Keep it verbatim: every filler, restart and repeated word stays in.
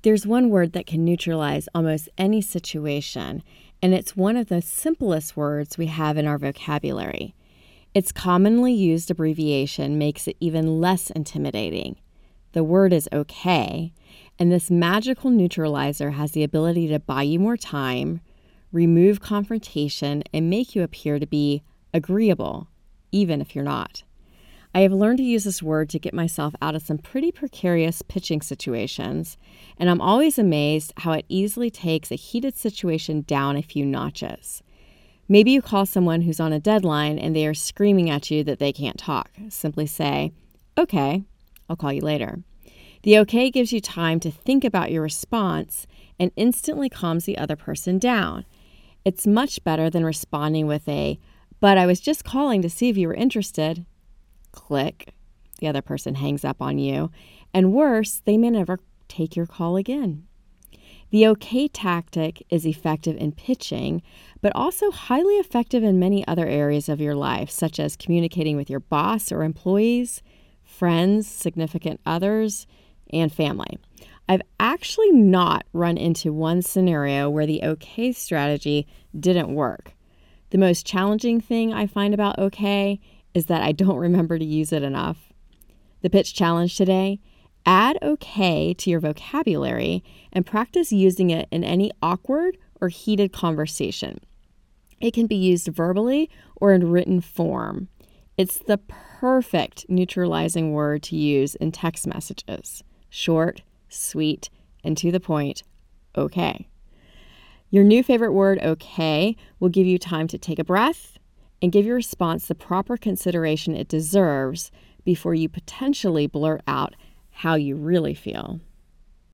There's one word that can neutralize almost any situation, and it's one of the simplest words we have in our vocabulary. Its commonly used abbreviation makes it even less intimidating. The word is okay, and this magical neutralizer has the ability to buy you more time, remove confrontation, and make you appear to be agreeable, even if you're not. I have learned to use this word to get myself out of some pretty precarious pitching situations, and I'm always amazed how it easily takes a heated situation down a few notches. Maybe you call someone who's on a deadline and they are screaming at you that they can't talk. Simply say, "Okay, I'll call you later." The okay gives you time to think about your response and instantly calms the other person down. It's much better than responding with a, "But I was just calling to see if you were interested." Click. The other person hangs up on you. And worse, they may never take your call again. The okay tactic is effective in pitching, but also highly effective in many other areas of your life, such as communicating with your boss or employees, friends, significant others, and family. I've actually not run into one scenario where the okay strategy didn't work. The most challenging thing I find about okay is that I don't remember to use it enough. The pitch challenge today: add okay to your vocabulary and practice using it in any awkward or heated conversation. It can be used verbally or in written form. It's the perfect neutralizing word to use in text messages. Short, sweet, and to the point, okay. Your new favorite word, okay, will give you time to take a breath and give your response the proper consideration it deserves before you potentially blurt out how you really feel.